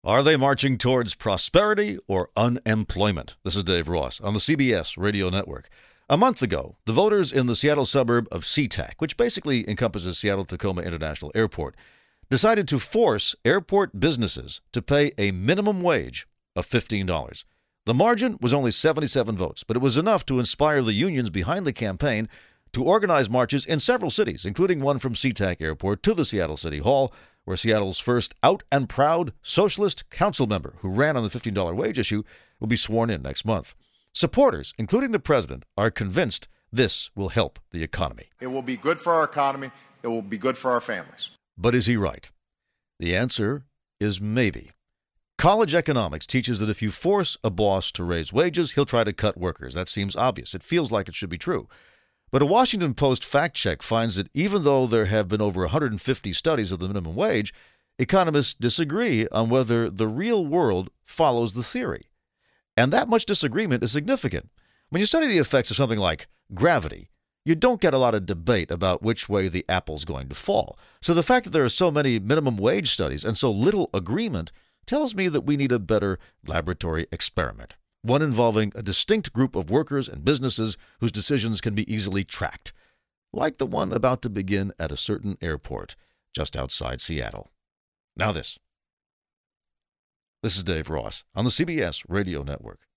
Are they marching towards prosperity or unemployment? This is Dave Ross on the CBS Radio Network. A month ago, the voters in the Seattle suburb of SeaTac, which basically encompasses Seattle-Tacoma International Airport, decided to force airport businesses to pay a minimum wage of $15. The margin was only 77 votes, but it was enough to inspire the unions behind the campaign to organize marches in several cities, including one from SeaTac Airport to the Seattle City Hall, where Seattle's first out-and-proud socialist council member who ran on the $15 wage issue will be sworn in next month. Supporters, including the president, are convinced this will help the economy. It will be good for our economy. It will be good for our families. But is he right? The answer is maybe. College economics teaches that if you force a boss to raise wages, he'll try to cut workers. That seems obvious. It feels like it should be true. But a Washington Post fact check finds that even though there have been over 150 studies of the minimum wage, economists disagree on whether the real world follows the theory. And that much disagreement is significant. When you study the effects of something like gravity, you don't get a lot of debate about which way the apple's going to fall. So the fact that there are so many minimum wage studies and so little agreement tells me that we need a better laboratory experiment, one involving a distinct group of workers and businesses whose decisions can be easily tracked, like the one about to begin at a certain airport just outside Seattle. Now this. This is Dave Ross on the CBS Radio Network.